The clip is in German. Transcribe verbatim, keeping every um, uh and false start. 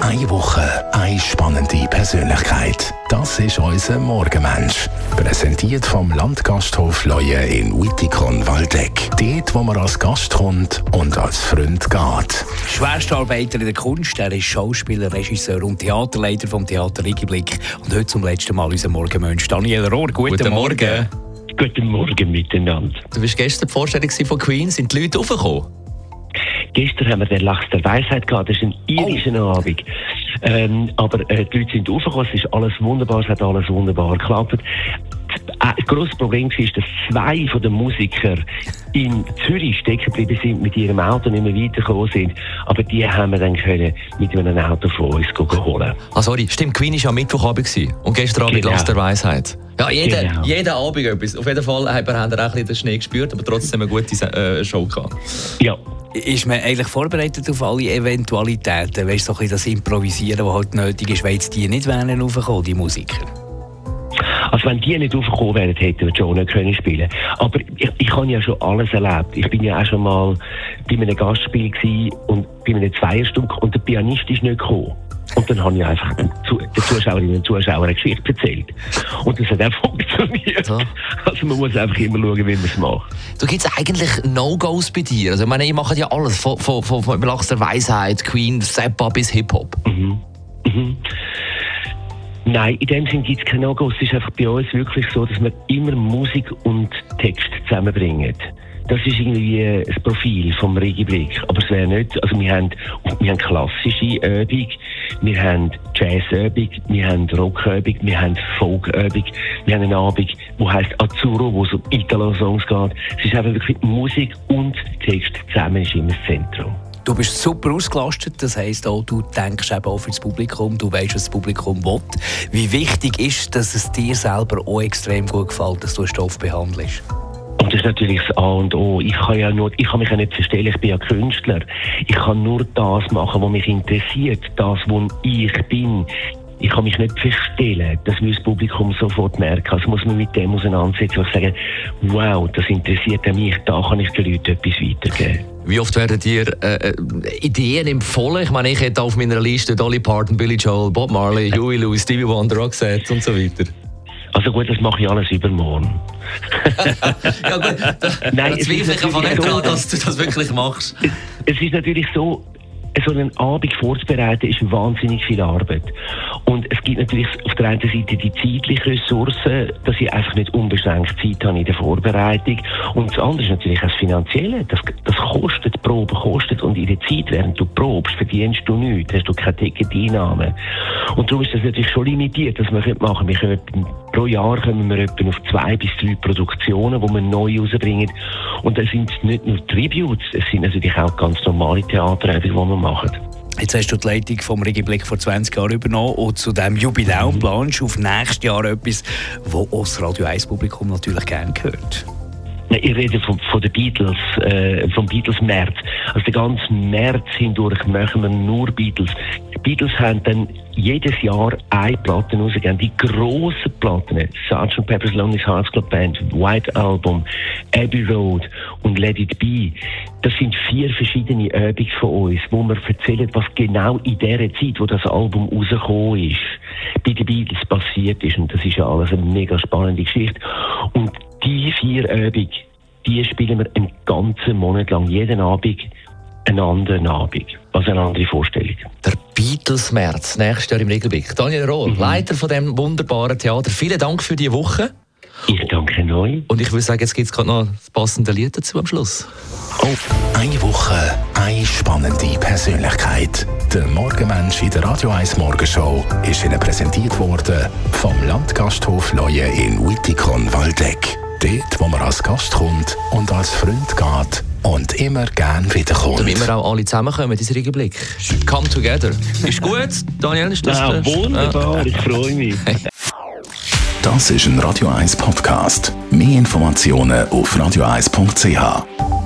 Eine Woche, eine spannende Persönlichkeit. Das ist unser Morgenmensch. Präsentiert vom Landgasthof Leue in Wittikon-Waldeck. Dort, wo man als Gast kommt und als Freund geht. Schwerstarbeiter in der Kunst, er ist Schauspieler, Regisseur und Theaterleiter vom Theater Riegiblick. Und heute zum letzten Mal unser Morgenmensch Daniel Rohr. Guten, Guten Morgen. Morgen. Guten Morgen miteinander. Du warst gestern die Vorstellung von Queen. Sind die Leute raufgekommen? Gestern haben wir den Lachs der Weisheit gehabt. Das ist ein irischer oh. Abend. Ähm, aber äh, die Leute sind raufgekommen. Es ist alles wunderbar. Es hat alles wunderbar geklappt. Das grosse Problem war, dass zwei von den Musikern in Zürich stecken geblieben sind, mit ihrem Auto nicht mehr weitergekommen sind. Aber die haben wir dann können mit einem Auto von uns holen. Ah, sorry, stimmt, Queen war ja am Mittwochabend und gestern Abend genau. Lachs der Weisheit. Ja, jeden, genau. jeden Abend etwas. Auf jeden Fall haben wir auch ein bisschen den Schnee gespürt, aber trotzdem eine gute äh, Show gehabt. Ja. Ist man eigentlich vorbereitet auf alle Eventualitäten? Weißt du, so ein bisschen das Improvisieren, das halt nötig ist, weil jetzt die nicht wären raufgekommen, die Musiker? Also wenn die nicht raufgekommen wären, hätten wir schon nicht können spielen. Aber ich, ich habe ja schon alles erlebt. Ich bin ja auch schon mal bei einem Gastspiel gewesen und bei einem Zweierstück und der Pianist ist nicht gekommen. Und dann habe ich einfach den, den Zuschauerinnen und Zuschauern eine Geschichte erzählt. Und das hat auch funktioniert. Ja. Also man muss einfach immer schauen, wie man es macht. Du, gibt es eigentlich No-Gos bei dir? Also ich meine, ihr macht ja alles, von, von, von, von Lachs der Weisheit, Queen, Zappa bis Hip-Hop. Mhm. Mhm. Nein, in dem Sinne gibt es keine No-Gos. Es ist einfach bei uns wirklich so, dass wir immer Musik und Text zusammenbringen. Das ist irgendwie das Profil vom Riegiblick. Aber es wäre nicht, also wir haben, wir haben klassische Übung, wir haben Jazz-Übung, wir haben Rock-Übung, wir haben Folk-Übung, wir haben eine Übung, die heisst Azzurro, wo es um Italo-Songs geht. Es ist einfach wirklich Musik und Text zusammen ist immer das Zentrum. Du bist super ausgelastet, das heisst auch, du denkst eben auch für das Publikum, du weißt, was das Publikum will. Wie wichtig ist, dass es dir selber auch extrem gut gefällt, dass du einen Stoff behandelst? Und das ist natürlich das A und O. Ich kann, ja nur, ich kann mich ja nicht verstellen, ich bin ja Künstler. Ich kann nur das machen, was mich interessiert, das, wo ich bin. Ich kann mich nicht verstellen, das will das Publikum sofort merken. Also muss man mit dem auseinandersetzen und sagen, wow, das interessiert mich, da kann ich den Leuten etwas weitergeben. Wie oft werden dir äh, Ideen empfohlen? Ich meine, ich hätte auf meiner Liste Dolly Parton, Billy Joel, Bob Marley, Huey Lewis, Stevie Wonder, Roxette und so weiter. Also gut, das mache ich alles übermorgen. Ja gut, da, Nein, da zweifle ich einfach nicht daran, dass du das wirklich machst. Es, es ist natürlich so, so einen Abend vorzubereiten ist wahnsinnig viel Arbeit. Und es gibt natürlich auf der einen Seite die zeitlichen Ressourcen, dass ich einfach nicht unbeschränkt Zeit habe in der Vorbereitung. Und das andere ist natürlich auch das Finanzielle. Das, das kostet, die Probe kostet. Und in der Zeit, während du probst, verdienst du nichts, hast du keine Ticketeinnahmen. Und darum ist das natürlich schon limitiert, was wir machen. Wir können pro Jahr kommen wir etwa auf zwei bis drei Produktionen, die wir neu rausbringen. Und das sind nicht nur Tributes, es sind natürlich auch ganz normale Theaterübungen, die wir machen. Jetzt hast du die Leitung vom Riegiblick vor zwanzig Jahren übernommen und zu diesem Jubiläum planst du auf nächstes Jahr etwas, das auch das Radio eins Publikum natürlich gerne hört. Ich rede von, von den Beatles, äh, vom Beatles-März. Also den ganzen März hindurch machen wir nur Beatles. Die Beatles haben dann jedes Jahr eine Platte rausgegeben. Die grossen Platten, Sergeant Pepper's Lonely Hearts Club Band, White Album, Abbey Road und Let It Be. Das sind vier verschiedene Übungen von uns, wo wir erzählen, was genau in der Zeit, wo das Album rausgekommen ist, bei den Beatles passiert ist. Und das ist ja alles eine mega spannende Geschichte. Und die vier Übungen, die spielen wir einen ganzen Monat lang, jeden Abend einen anderen Abend, also eine andere Vorstellung. Der Beatles-März, nächstes Jahr im Riegiblick. Daniel Rohr, mhm. Leiter von diesem wunderbaren Theater. Vielen Dank für diese Woche. Ich danke euch. Und ich würde sagen, jetzt gibt es gerade noch das passende Lied dazu am Schluss. Oh, eine Woche, eine spannende Persönlichkeit. Der Morgenmensch in der Radio eins Morgenshow ist Ihnen präsentiert worden vom Landgasthof Leue in Wittikon-Waldeck. Dort, wo man als Gast kommt und als Freund geht und immer gern wiederkommt. Damit wir auch alle zusammenkommen, dieser Riegiblick. Come together. Ist gut, Daniel? Ist das ja, wunderbar, ja. Ich freue mich. Das ist ein Radio eins Podcast. Mehr Informationen auf radio eins punkt c h.